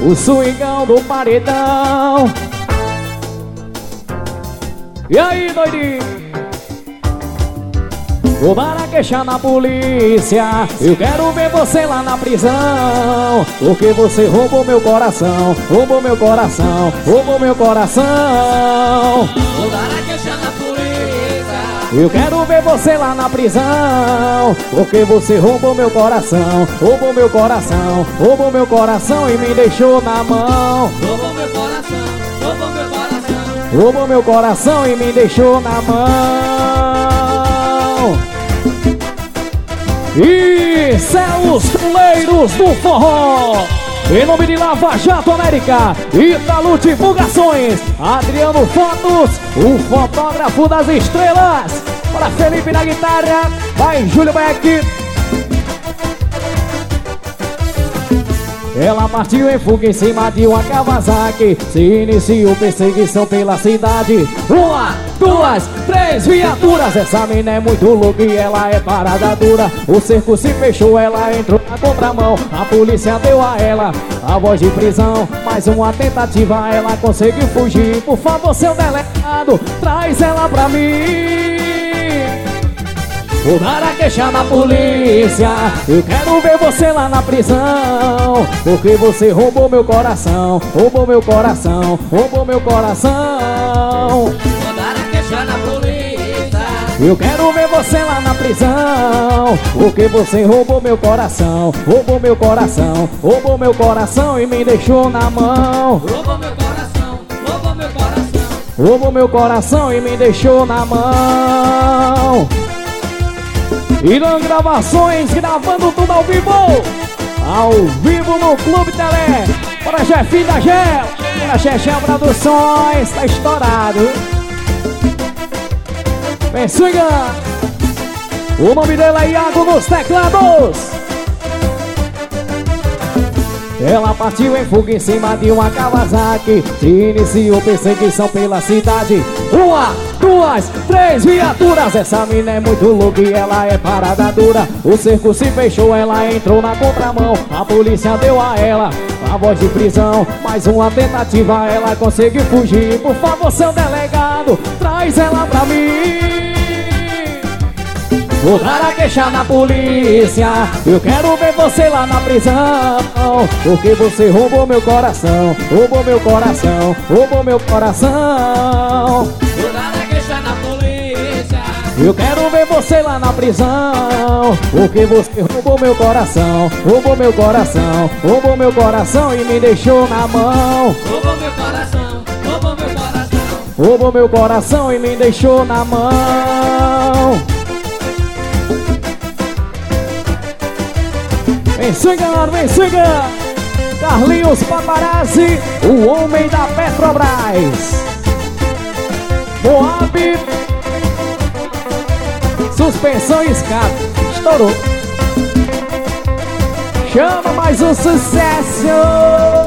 o swingão do paredão. E aí, doidinho? Vou dar a queixa na polícia, eu quero ver você lá na prisão. Porque você roubou meu coração, roubou meu coração, roubou meu coração. Vou dar a queixa na polícia, eu quero ver você lá na prisão. Porque você roubou meu coração, roubou meu coração, roubou meu coração e me deixou na mão. roubou meu coração, roubou meu coração. Roubou meu coração e me deixou na mão. E Céus Fuleiros do Forró, em nome de Lava Jato América, Italu Divulgações, Adriano Fotos, o fotógrafo das estrelas. Para Felipe na guitarra, vai Júlio Beck. Ela partiu em fuga em cima de uma Kawasaki. Se iniciou perseguição pela cidade. 1, 2, 3 viaturas. Essa mina é muito louca e ela é parada dura. O cerco se fechou, ela entrou na contramão. A polícia deu a ela a voz de prisão. Mais uma tentativa, ela conseguiu fugir. Por favor, seu delegado, traz ela pra mim. Vou dar a queixa na polícia, eu quero ver você lá na prisão. Porque você roubou meu coração, roubou meu coração, roubou meu coração. Vou dar a queixa na polícia, eu quero ver você lá na prisão. Porque você roubou meu coração, roubou meu coração, roubou meu coração e me deixou na mão. roubou meu coração, roubou meu coração. Roubou meu coração e me deixou na mão. Irã Gravações, gravando tudo ao vivo. Ao vivo no Clube Tele. Para Jefinho da Gel, para Chechel Produções. Tá estourado. Vem swingando. O nome dele é Iago nos teclados. Ela partiu em fuga em cima de uma Kawasaki. Se iniciou perseguição pela cidade. 1, 2, 3 viaturas. Essa mina é muito louca e ela é parada dura. O cerco se fechou, ela entrou na contramão. A polícia deu a ela a voz de prisão. Mais uma tentativa, ela conseguiu fugir. Por favor, seu delegado, traz ela pra mim. Vou dar a queixa na polícia, eu quero ver você lá na prisão. Porque você roubou meu coração, roubou meu coração, roubou meu coração. Vou dar a queixa na polícia, eu quero ver você lá na prisão. Porque você roubou meu coração, roubou meu coração, roubou meu coração e me deixou na mão. roubou meu coração, roubou meu coração. Roubou meu coração e me deixou na mão. Vem swingando, vem swingando. Carlinhos Paparazzi, o homem da Petrobras. Moab, suspensão e escape. Estourou. Chama mais um sucesso.